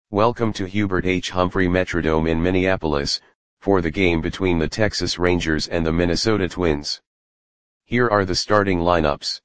Welcome to Hubert H. Humphrey Metrodome in Minneapolis, for the game between the Texas Rangers and the Minnesota Twins. Here are the starting lineups.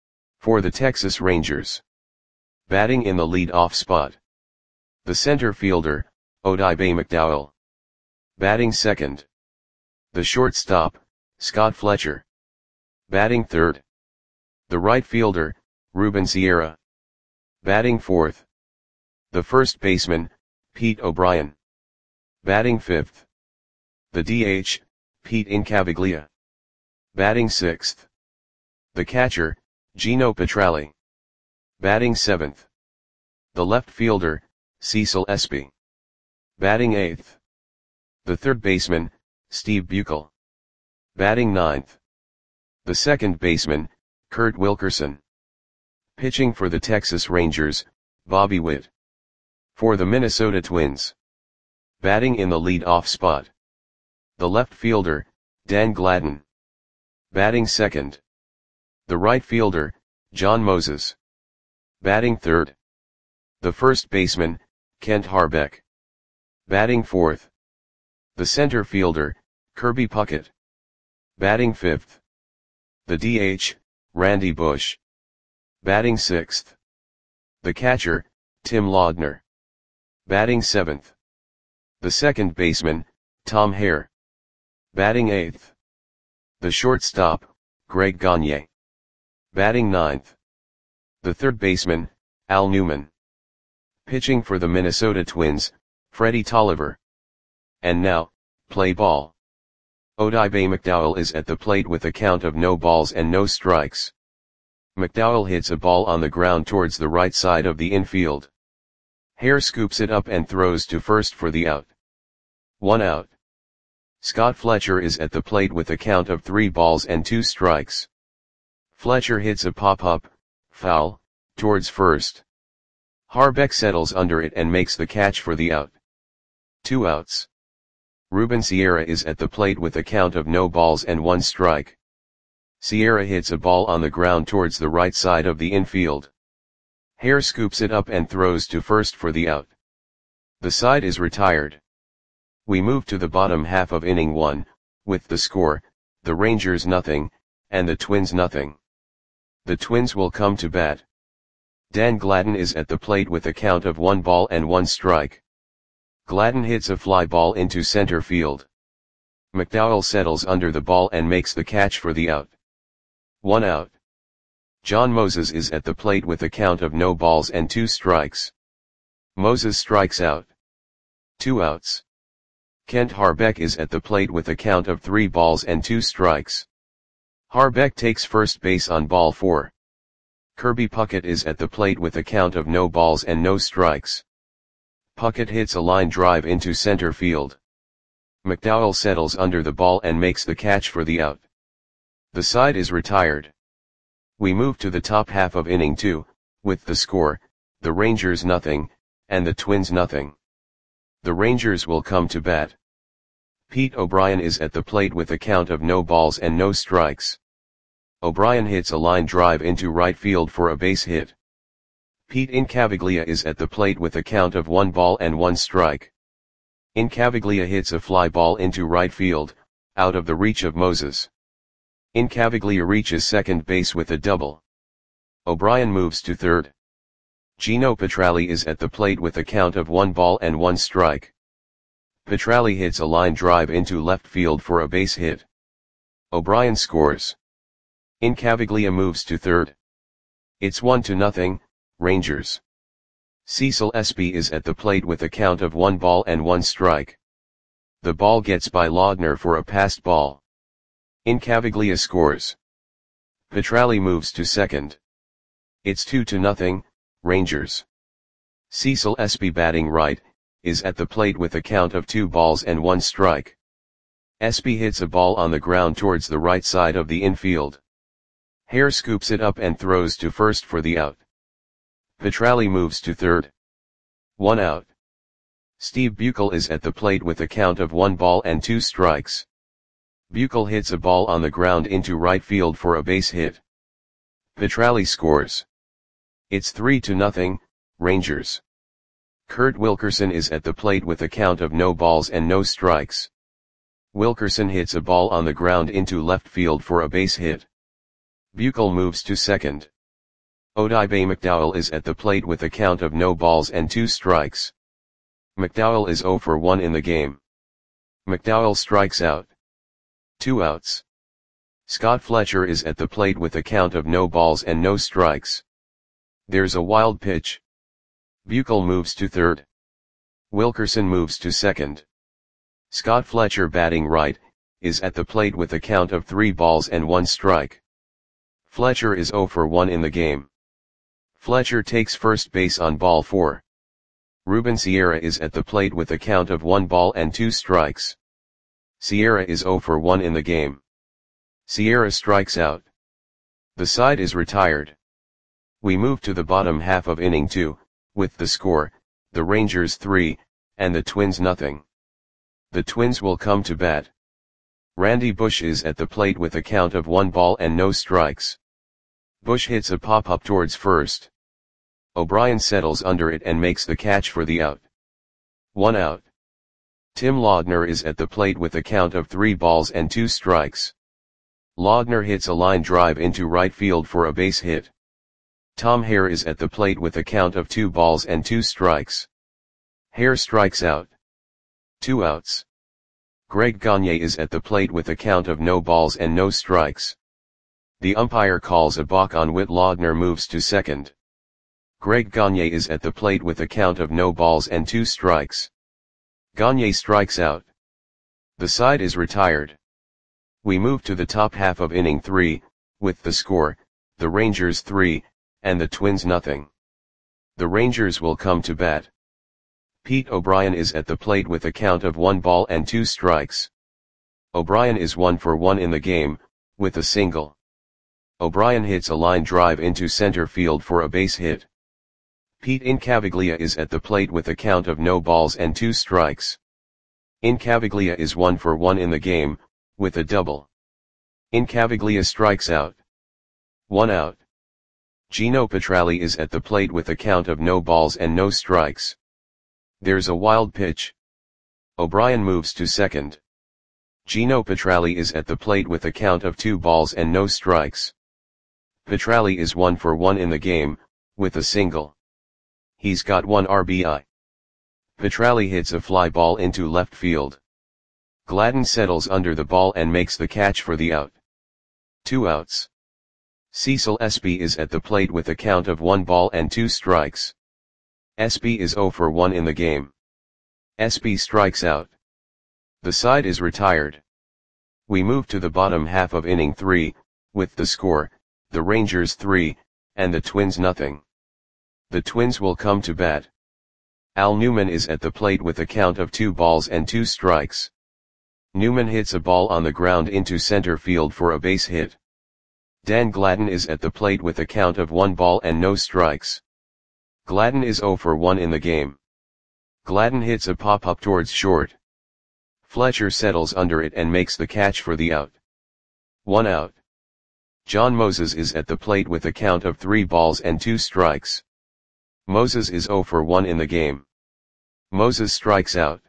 For the Texas Rangers. Batting in the lead-off spot. The center fielder, Odibe McDowell. Batting second. The shortstop, Scott Fletcher. Batting third. The right fielder, Ruben Sierra. Batting fourth. The first baseman, Pete O'Brien. Batting fifth. The DH, Pete Incaviglia. Batting sixth. The catcher, Gino Petralli. Batting seventh. The left fielder, Cecil Espy. Batting eighth. The third baseman, Steve Buechel. Batting ninth. The second baseman, Kurt Wilkerson. Pitching for the Texas Rangers, Bobby Witt. For the Minnesota Twins. Batting in the lead-off spot. The left fielder, Dan Gladden. Batting second. The right fielder, John Moses. Batting third. The first baseman, Kent Harbeck. Batting fourth. The center fielder, Kirby Puckett. Batting fifth. The DH, Randy Bush. Batting sixth. The catcher, Tim Laudner. Batting seventh. The second baseman, Tom Hare. Batting eighth. The shortstop, Greg Gagne. Batting ninth. The third baseman, Al Newman. Pitching for the Minnesota Twins, Freddie Tolliver. And now, play ball. Odibe McDowell is at the plate with a count of no balls and no strikes. McDowell hits a ball on the ground towards the right side of the infield. Hare scoops it up and throws to first for the out. 1 out. Scott Fletcher is at the plate with a count of 3 balls and 2 strikes. Fletcher hits a pop-up, foul, towards first. Harbeck settles under it and makes the catch for the out. 2 outs. Ruben Sierra is at the plate with a count of no balls and 1 strike. Sierra hits a ball on the ground towards the right side of the infield. Hare scoops it up and throws to first for the out. The side is retired. We move to the bottom half of inning 1, with the score, the Rangers nothing, and the Twins nothing. The Twins will come to bat. Dan Gladden is at the plate with a count of 1 ball and 1 strike. Gladden hits a fly ball into center field. McDowell settles under the ball and makes the catch for the out. 1 out. John Moses is at the plate with a count of no balls and 2 strikes. Moses strikes out. 2 outs. Kent Harbeck is at the plate with a count of 3 balls and 2 strikes. Harbeck takes first base on ball 4. Kirby Puckett is at the plate with a count of no balls and no strikes. Puckett hits a line drive into center field. McDowell settles under the ball and makes the catch for the out. The side is retired. We move to the top half of inning 2, with the score, the Rangers nothing, and the Twins nothing. The Rangers will come to bat. Pete O'Brien is at the plate with a count of no balls and no strikes. O'Brien hits a line drive into right field for a base hit. Pete Incaviglia is at the plate with a count of 1 ball and 1 strike. Incaviglia hits a fly ball into right field, out of the reach of Moses. Incaviglia reaches second base with a double. O'Brien moves to third. Gino Petralli is at the plate with a count of 1 ball and 1 strike. Petralli hits a line drive into left field for a base hit. O'Brien scores. Incaviglia moves to third. It's 1-0, Rangers. Cecil Espy is at the plate with a count of 1 ball and 1 strike. The ball gets by Laudner for a passed ball. Incaviglia scores. Petralli moves to second. It's 2-0, Rangers. Cecil Espy batting right, is at the plate with a count of 2 balls and 1 strike. Espy hits a ball on the ground towards the right side of the infield. Hare scoops it up and throws to first for the out. Petralli moves to third. 1 out. Steve Buechel is at the plate with a count of 1 ball and 2 strikes. Buechel hits a ball on the ground into right field for a base hit. Petralli scores. It's 3-0, Rangers. Kurt Wilkerson is at the plate with a count of no balls and no strikes. Wilkerson hits a ball on the ground into left field for a base hit. Buechel moves to second. Odibe McDowell is at the plate with a count of no balls and 2 strikes. McDowell is 0 for 1 in the game. McDowell strikes out. 2 outs. Scott Fletcher is at the plate with a count of no balls and no strikes. There's a wild pitch. Buechel moves to third. Wilkerson moves to second. Scott Fletcher, batting right, is at the plate with a count of 3 balls and 1 strike. Fletcher is 0 for 1 in the game. Fletcher takes first base on ball 4. Ruben Sierra is at the plate with a count of 1 ball and 2 strikes. Sierra is 0 for 1 in the game. Sierra strikes out. The side is retired. We move to the bottom half of inning 2, with the score, the Rangers 3, and the Twins nothing. The Twins will come to bat. Randy Bush is at the plate with a count of 1 ball and no strikes. Bush hits a pop-up towards first. O'Brien settles under it and makes the catch for the out. 1 out. Tim Laudner is at the plate with a count of 3 balls and 2 strikes. Laudner hits a line drive into right field for a base hit. Tom Hare is at the plate with a count of 2 balls and 2 strikes. Hare strikes out. 2 outs. Greg Gagne is at the plate with a count of no balls and no strikes. The umpire calls a balk on Whit. Laudner moves to second. Greg Gagne is at the plate with a count of no balls and 2 strikes. Gagne strikes out. The side is retired. We move to the top half of inning 3, with the score, the Rangers 3, and the Twins nothing. The Rangers will come to bat. Pete O'Brien is at the plate with a count of 1 ball and 2 strikes. O'Brien is 1 for 1 in the game, with a single. O'Brien hits a line drive into center field for a base hit. Pete Incaviglia is at the plate with a count of no balls and 2 strikes. Incaviglia is 1 for 1 in the game, with a double. Incaviglia strikes out. 1 out. Gino Petralli is at the plate with a count of no balls and no strikes. There's a wild pitch. O'Brien moves to second. Gino Petralli is at the plate with a count of 2 balls and no strikes. Petralli is 1 for 1 in the game, with a single. He's got 1 RBI. Petralli hits a fly ball into left field. Gladden settles under the ball and makes the catch for the out. 2 outs. Cecil Espy is at the plate with a count of 1 ball and 2 strikes. Espy is 0 for 1 in the game. Espy strikes out. The side is retired. We move to the bottom half of inning 3, with the score, the Rangers 3, and the Twins nothing. The Twins will come to bat. Al Newman is at the plate with a count of 2 balls and 2 strikes. Newman hits a ball on the ground into center field for a base hit. Dan Gladden is at the plate with a count of 1 ball and no strikes. Gladden is 0 for 1 in the game. Gladden hits a pop-up towards short. Fletcher settles under it and makes the catch for the out. 1 out. John Moses is at the plate with a count of 3 balls and 2 strikes. Moses is 0 for 1 in the game. Moses strikes out.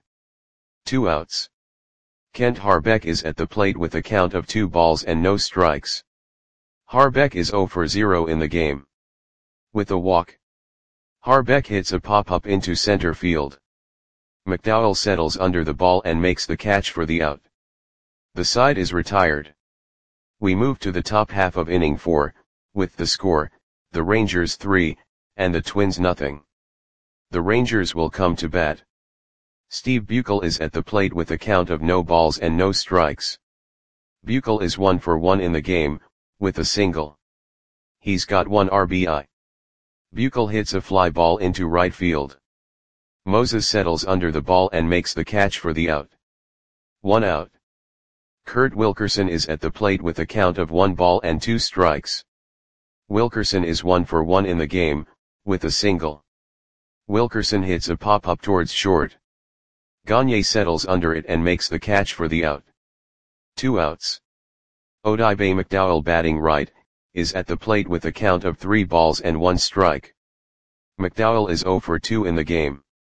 2 outs. Kent Harbeck is at the plate with a count of 2 balls and no strikes. Harbeck is 0 for 0 in the game. With a walk. Harbeck hits a pop-up into center field. McDowell settles under the ball and makes the catch for the out. The side is retired. We move to the top half of inning 4, with the score, the Rangers 3, and the Twins nothing. The Rangers will come to bat. Steve Buechel is at the plate with a count of no balls and no strikes. Buechel is 1 for 1 in the game, with a single. He's got 1 RBI. Buechel hits a fly ball into right field. Moses settles under the ball and makes the catch for the out. 1 out. Kurt Wilkerson is at the plate with a count of 1 ball and 2 strikes. Wilkerson is 1 for 1 in the game, with a single. Wilkerson hits a pop-up towards short. Gagne settles under it and makes the catch for the out. 2 outs. Odibe McDowell, batting right, is at the plate with a count of 3 balls and 1 strike. McDowell is 0 for 2 in the game.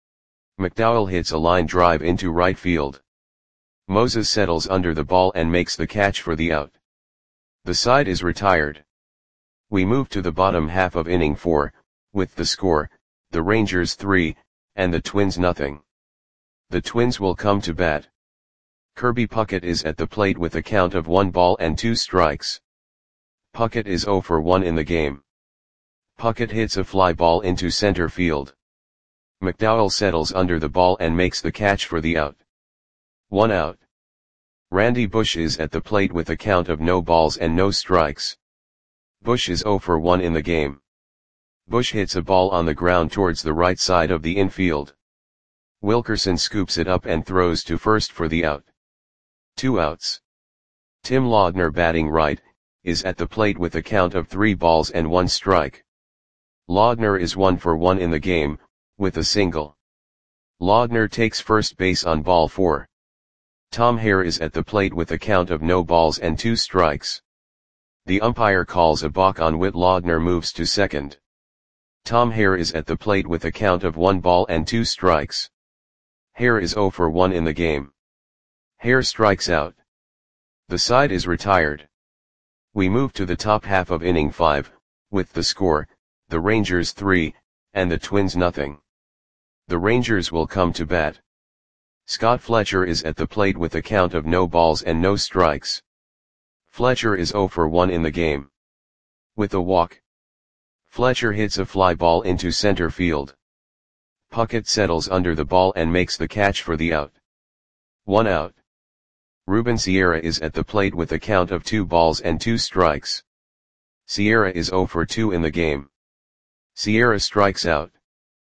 McDowell hits a line drive into right field. Moses settles under the ball and makes the catch for the out. The side is retired. We move to the bottom half of inning 4, with the score, the Rangers 3, and the Twins nothing. The Twins will come to bat. Kirby Puckett is at the plate with a count of 1 ball and 2 strikes. Puckett is 0 for 1 in the game. Puckett hits a fly ball into center field. McDowell settles under the ball and makes the catch for the out. 1 out. Randy Bush is at the plate with a count of no balls and no strikes. Bush is 0 for 1 in the game. Bush hits a ball on the ground towards the right side of the infield. Wilkerson scoops it up and throws to first for the out. 2 outs. Tim Laudner, batting right, is at the plate with a count of 3 balls and 1 strike. Laudner is 1 for 1 in the game, with a single. Laudner takes first base on ball 4. Tom Hare is at the plate with a count of no balls and 2 strikes. The umpire calls a balk on Whit. Laudner moves to second. Tom Hare is at the plate with a count of 1 ball and 2 strikes. Hare is 0 for 1 in the game. Hare strikes out. The side is retired. We move to the top half of inning 5, with the score, the Rangers 3, and the Twins nothing. The Rangers will come to bat. Scott Fletcher is at the plate with a count of no balls and no strikes. Fletcher is 0 for 1 in the game. With a walk, Fletcher hits a fly ball into center field. Puckett settles under the ball and makes the catch for the out. 1 out. Ruben Sierra is at the plate with a count of 2 balls and 2 strikes. Sierra is 0 for 2 in the game. Sierra strikes out.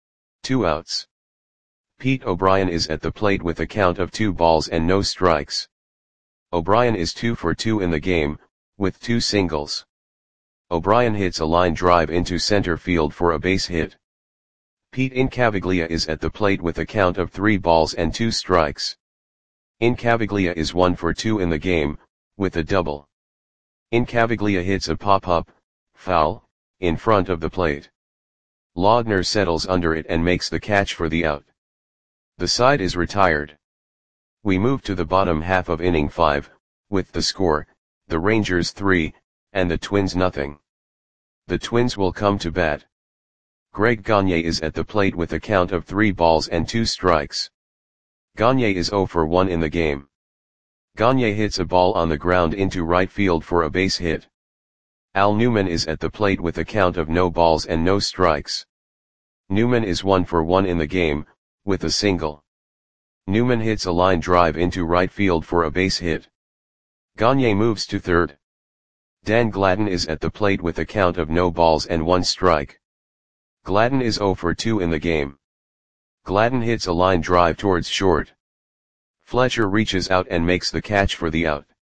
2 outs. Pete O'Brien is at the plate with a count of 2 balls and no strikes. O'Brien is 2 for 2 in the game, with 2 singles. O'Brien hits a line drive into center field for a base hit. Pete Incaviglia is at the plate with a count of 3 balls and 2 strikes. Incaviglia is 1 for 2 in the game, with a double. Incaviglia hits a pop-up, foul, in front of the plate. Laudner settles under it and makes the catch for the out. The side is retired. We move to the bottom half of inning 5, with the score, the Rangers 3, and the Twins nothing. The Twins will come to bat. Greg Gagne is at the plate with a count of 3 balls and 2 strikes. Gagne is 0 for 1 in the game. Gagne hits a ball on the ground into right field for a base hit. Al Newman is at the plate with a count of no balls and no strikes. Newman is 1 for 1 in the game, with a single. Newman hits a line drive into right field for a base hit. Gagne moves to third. Dan Gladden is at the plate with a count of no balls and 1 strike. Gladden is 0 for 2 in the game. Gladden hits a line drive towards short. Fletcher reaches out and makes the catch for the out.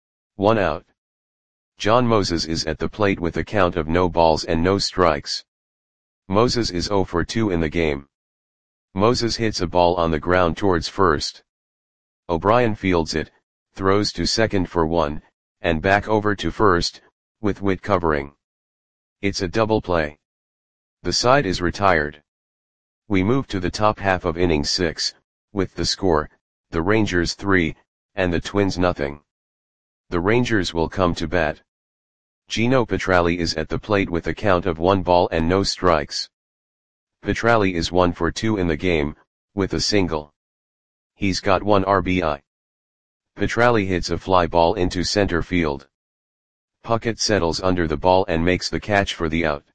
1 out. John Moses is at the plate with a count of no balls and no strikes. Moses is 0 for 2 in the game. Moses hits a ball on the ground towards first. O'Brien fields it, throws to second for 1, and back over to first, with Whit covering. It's a double play. The side is retired. We move to the top half of inning 6, with the score, the Rangers 3, and the Twins nothing. The Rangers will come to bat. Gino Petralli is at the plate with a count of 1 ball and no strikes. Petralli is 1 for 2 in the game, with a single. He's got 1 RBI. Petralli hits a fly ball into center field. Puckett settles under the ball and makes the catch for the out.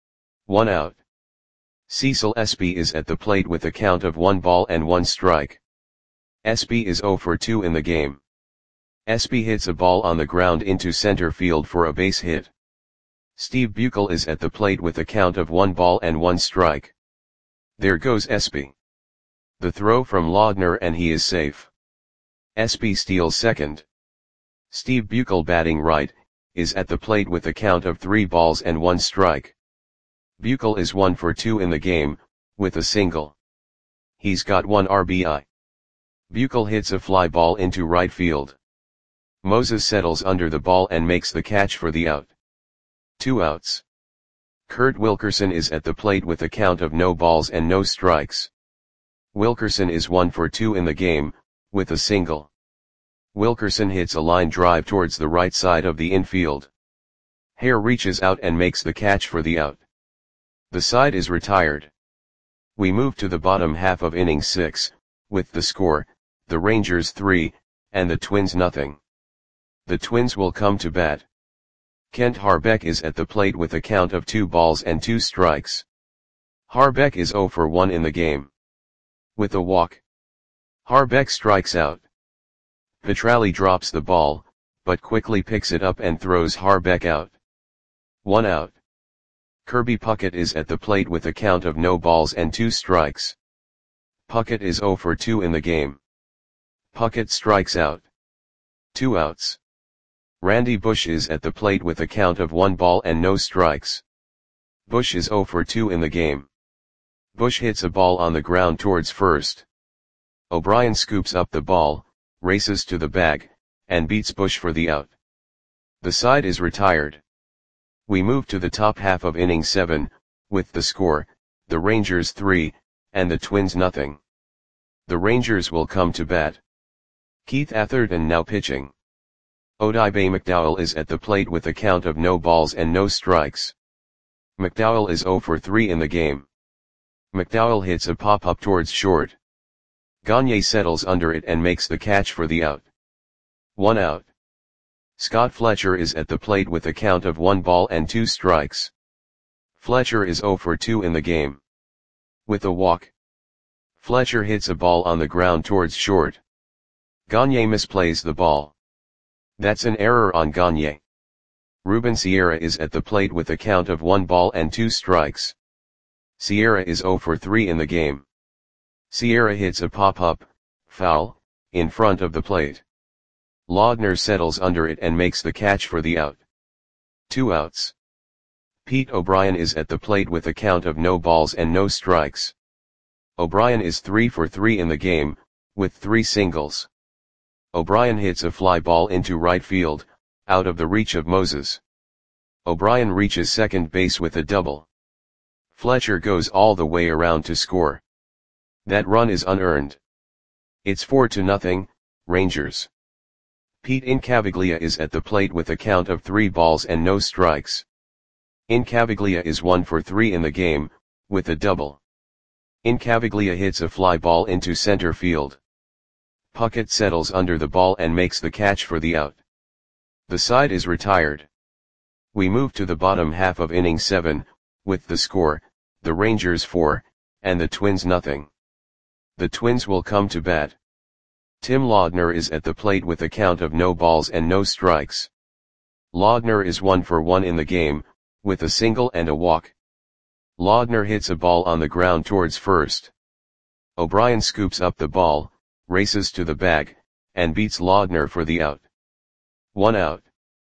1 out. Cecil Espy is at the plate with a count of 1 ball and 1 strike. Espy is 0 for 2 in the game. Espy hits a ball on the ground into center field for a base hit. Steve Buechel is at the plate with a count of 1 ball and 1 strike. There goes Espy. The throw from Laudner and he is safe. Espy steals second. Steve Buechel, batting right, is at the plate with a count of 3 balls and 1 strike. Buechel is 1 for 2 in the game, with a single. He's got 1 RBI. Buechel hits a fly ball into right field. Moses settles under the ball and makes the catch for the out. 2 outs. Kurt Wilkerson is at the plate with a count of no balls and no strikes. Wilkerson is 1 for 2 in the game, with a single. Wilkerson hits a line drive towards the right side of the infield. Hare reaches out and makes the catch for the out. The side is retired. We move to the bottom half of inning 6, with the score, the Rangers 3, and the Twins nothing. The Twins will come to bat. Kent Harbeck is at the plate with a count of 2 balls and 2 strikes. Harbeck is 0 for 1 in the game. With a walk, Harbeck strikes out. Petralli drops the ball, but quickly picks it up and throws Harbeck out. 1 out. Kirby Puckett is at the plate with a count of no balls and 2 strikes. Puckett is 0 for 2 in the game. Puckett strikes out. 2 outs. Randy Bush is at the plate with a count of 1 ball and no strikes. Bush is 0 for 2 in the game. Bush hits a ball on the ground towards first. O'Brien scoops up the ball, races to the bag, and beats Bush for the out. The side is retired. We move to the top half of inning 7, with the score, the Rangers 3, and the Twins nothing. The Rangers will come to bat. Keith Atherton now pitching. Odibe McDowell is at the plate with a count of no balls and no strikes. McDowell is 0 for 3 in the game. McDowell hits a pop-up towards short. Gagne settles under it and makes the catch for the out. 1 out. Scott Fletcher is at the plate with a count of 1 ball and 2 strikes. Fletcher is 0 for 2 in the game. With a walk, Fletcher hits a ball on the ground towards short. Gagne misplays the ball. That's an error on Gagne. Ruben Sierra is at the plate with a count of 1 ball and 2 strikes. Sierra is 0 for 3 in the game. Sierra hits a pop-up, foul, in front of the plate. Laudner settles under it and makes the catch for the out. 2 outs. Pete O'Brien is at the plate with a count of no balls and no strikes. O'Brien is 3 for 3 in the game, with 3 singles. O'Brien hits a fly ball into right field, out of the reach of Moses. O'Brien reaches second base with a double. Fletcher goes all the way around to score. That run is unearned. It's 4-0, Rangers. Pete Incaviglia is at the plate with a count of 3 balls and no strikes. Incaviglia is 1 for 3 in the game, with a double. Incaviglia hits a fly ball into center field. Puckett settles under the ball and makes the catch for the out. The side is retired. We move to the bottom half of inning 7, with the score, the Rangers 4, and the Twins nothing. The Twins will come to bat. Tim Laudner is at the plate with a count of no balls and no strikes. Laudner is 1 for 1 in the game, with a single and a walk. Laudner hits a ball on the ground towards first. O'Brien scoops up the ball, races to the bag, and beats Laudner for the out. 1 out.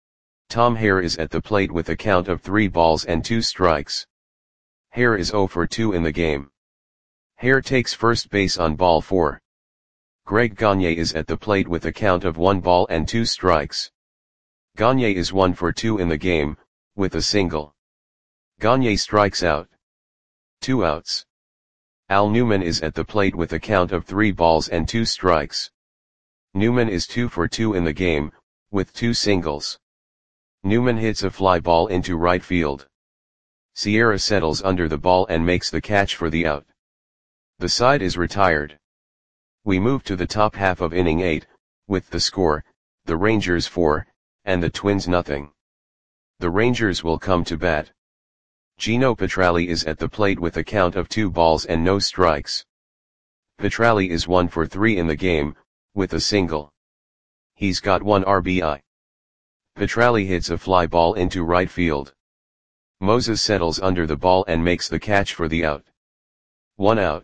Tom Hare is at the plate with a count of 3 balls and 2 strikes. Hare is 0 for 2 in the game. Hare takes first base on ball 4. Greg Gagne is at the plate with a count of 1 ball and 2 strikes. Gagne is 1 for 2 in the game, with a single. Gagne strikes out. 2 outs. Al Newman is at the plate with a count of 3 balls and 2 strikes. Newman is 2 for 2 in the game, with 2 singles. Newman hits a fly ball into right field. Sierra settles under the ball and makes the catch for the out. The side is retired. We move to the top half of inning 8, with the score, the Rangers 4, and the Twins nothing. The Rangers will come to bat. Gino Petralli is at the plate with a count of 2 balls and no strikes. Petralli is 1 for 3 in the game, with a single. He's got 1 RBI. Petralli hits a fly ball into right field. Moses settles under the ball and makes the catch for the out. 1 out.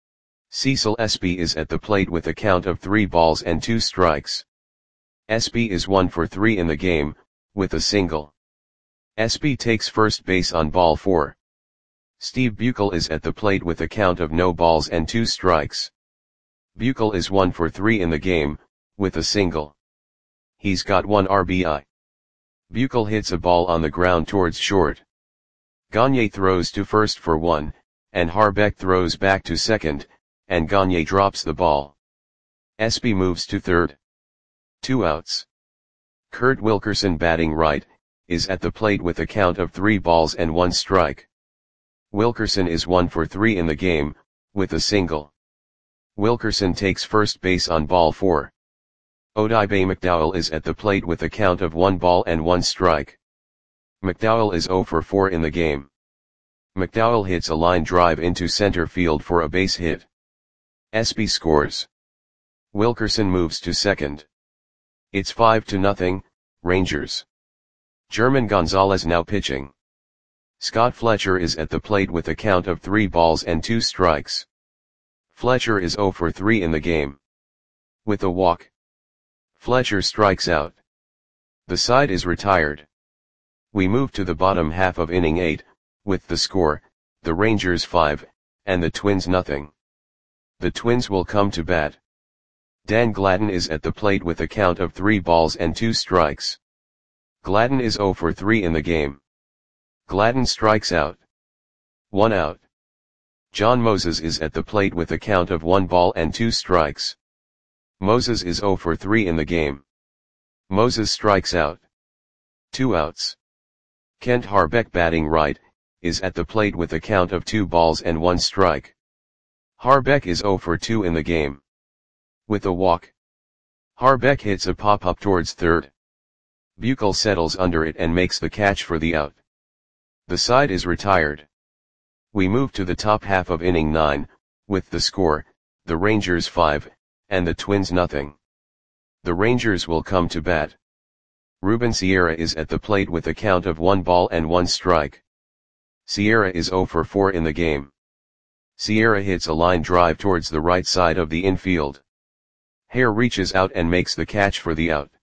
Cecil Espy is at the plate with a count of 3 balls and 2 strikes. Espy is 1 for 3 in the game, with a single. Espy takes first base on ball 4. Steve Buechel is at the plate with a count of no balls and 2 strikes. Buechel is 1 for 3 in the game, with a single. He's got 1 RBI. Buechel hits a ball on the ground towards short. Gagne throws to first for 1, and Harbeck throws back to second, and Gagne drops the ball. Espy moves to third. 2 outs. Kurt Wilkerson, batting right, is at the plate with a count of 3 balls and 1 strike. Wilkerson is 1 for 3 in the game, with a single. Wilkerson takes first base on ball 4. Odibe McDowell is at the plate with a count of 1 ball and 1 strike. McDowell is 0 for 4 in the game. McDowell hits a line drive into center field for a base hit. Espy scores. Wilkerson moves to second. It's 5-0, Rangers. German Gonzalez now pitching. Scott Fletcher is at the plate with a count of 3 balls and 2 strikes. Fletcher is 0 for 3 in the game. With a walk, Fletcher strikes out. The side is retired. We move to the bottom half of inning 8, with the score, the Rangers 5, and the Twins nothing. The Twins will come to bat. Dan Gladden is at the plate with a count of 3 balls and 2 strikes. Gladden is 0 for 3 in the game. Gladden strikes out. 1 out. John Moses is at the plate with a count of 1 ball and 2 strikes. Moses is 0 for 3 in the game. Moses strikes out. 2 outs. Kent Harbeck, batting right, is at the plate with a count of 2 balls and 1 strike. Harbeck is 0 for 2 in the game. With a walk, Harbeck hits a pop-up towards third. Buechel settles under it and makes the catch for the out. The side is retired. We move to the top half of inning 9, with the score, the Rangers 5, and the Twins nothing. The Rangers will come to bat. Ruben Sierra is at the plate with a count of 1 ball and 1 strike. Sierra is 0 for 4 in the game. Sierra hits a line drive towards the right side of the infield. Hare reaches out and makes the catch for the out.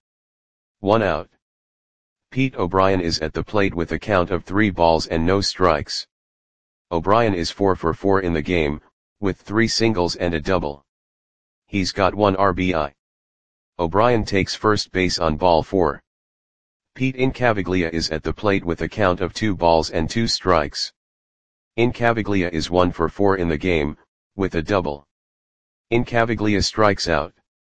1 out. Pete O'Brien is at the plate with a count of 3 balls and no strikes. O'Brien is 4 for 4 in the game, with 3 singles and a double. He's got 1 RBI. O'Brien takes first base on ball 4. Pete Incaviglia is at the plate with a count of 2 balls and 2 strikes. Incaviglia is 1 for 4 in the game, with a double. Incaviglia strikes out.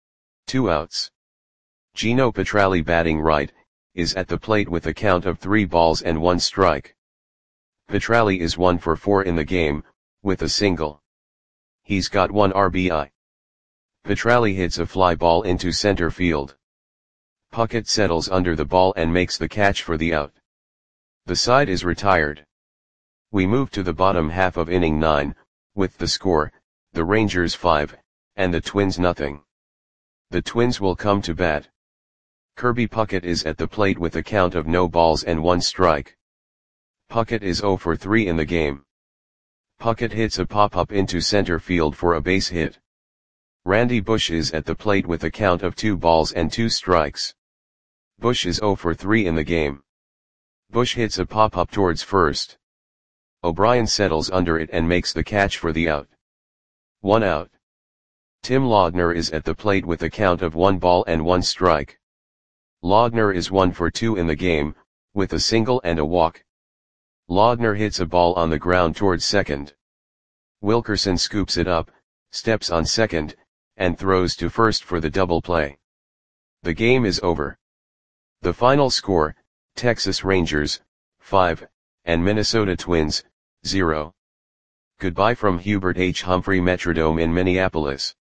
2 outs. Gino Petralli, batting right, is at the plate with a count of 3 balls and 1 strike. Petralli is 1 for 4 in the game, with a single. He's got 1 RBI. Petralli hits a fly ball into center field. Puckett settles under the ball and makes the catch for the out. The side is retired. We move to the bottom half of inning 9, with the score, the Rangers 5, and the Twins nothing. The Twins will come to bat. Kirby Puckett is at the plate with a count of no balls and 1 strike. Puckett is 0 for 3 in the game. Puckett hits a pop-up into center field for a base hit. Randy Bush is at the plate with a count of 2 balls and 2 strikes. Bush is 0 for 3 in the game. Bush hits a pop-up towards first. O'Brien settles under it and makes the catch for the out. 1 out. Tim Laudner is at the plate with a count of 1 ball and 1 strike. Laudner is 1 for 2 in the game, with a single and a walk. Laudner hits a ball on the ground towards second. Wilkerson scoops it up, steps on second, and throws to first for the double play. The game is over. The final score, Texas Rangers, 5, and Minnesota Twins, 0. Goodbye from Hubert H. Humphrey Metrodome in Minneapolis.